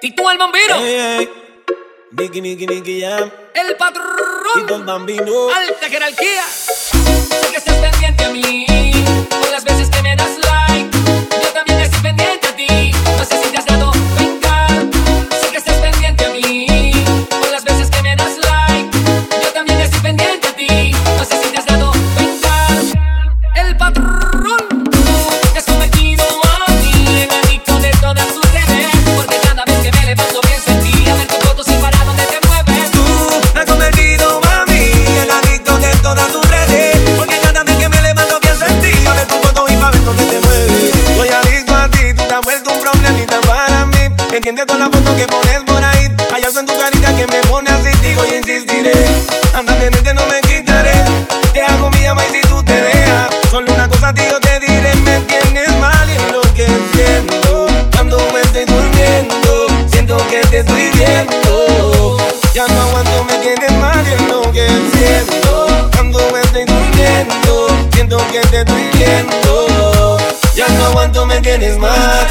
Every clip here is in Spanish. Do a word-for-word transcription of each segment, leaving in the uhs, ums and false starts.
Tito el Bambino. Hey, hey. Nicky, Nicky, Nicky Jam. El patrón. Tito el Bambino. Alta jerarquía. Sé que estás pendiente a mí por las veces que me das like. Yo también estoy pendiente a ti. No sé si te has dado cuenta. Sé que estás pendiente a mí por las veces que me das like. Yo también estoy pendiente a ti. No sé si te has dado cuenta. El patrón te has convertido a mí en adicto de todas tus redes. Porque cada vez que me levanto pienso en ti. A ver tus fotos y para dónde te mueves. Tú te has convertido a mí en adicto de todas tus redes. Porque cada vez que me levanto pienso en ti. A ver tus fotos y para ver dónde te mueves. Soy adicto a ti, tú te has vuelto un problemita para mí. Entiendes todas las fotos que pones por ahí. Hay algo en tu carita que me pone así, digo y insistiré. Anda pendiente, no me quitaré. Te hago mi ama y si tú te dejas. Solo una cosa a ti yo te diré. Me tienes mal y es lo que siento. Cuando me estoy durmiendo, siento que te estoy viendo. Ya no aguanto, me tienes mal y es lo que siento. Cuando me estoy durmiendo, siento que te estoy viendo. Ya no aguanto, me tienes mal.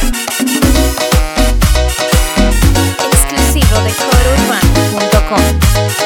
Exclusivo de coro urbano punto com.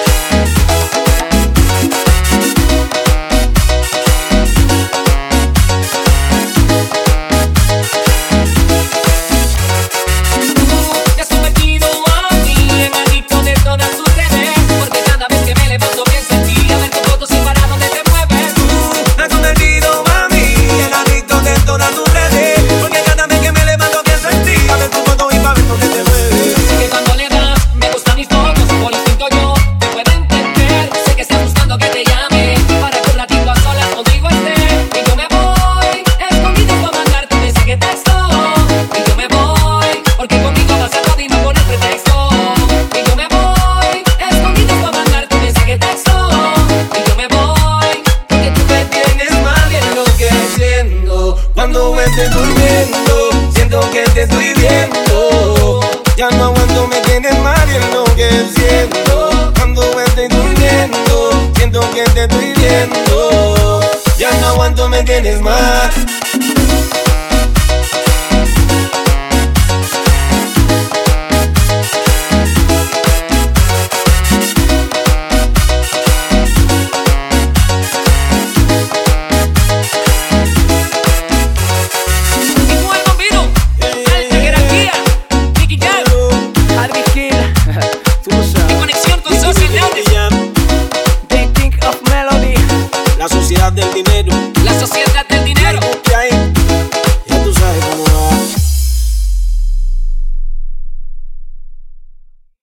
Te has convertido a mí en adicto de todas tus redes. Porque cada vez que me levanto pienso en ti. A ver tus fotos y para dónde te mueves. Tú te has convertido a mí en adicto de todas tus redes. Porque cada vez que me levanto pienso en ti. A ver tu foto y pa' ver dónde te mueves. Sé que cuando le das me gustan mis fotos. Por instinto yo te puedo entender. Sé que estás buscando que te llame para que un ratito a solas contigo esté. Y yo me voy escondido para mandarte un mensaje texto. Y yo me voy porque conmigo vas a todo y no poner pretexto. Y yo me voy escondido para mandarte un mensaje texto. Y yo me voy porque tú me tienes mal y es lo que siento. Cuando me estoy durmiendo, siento que te estoy viendo. Ya no aguanto, me tienes mal y es lo que siento. Cuando me estoy durmiendo, siento que te estoy viendo. Ya no aguanto, me tienes mal.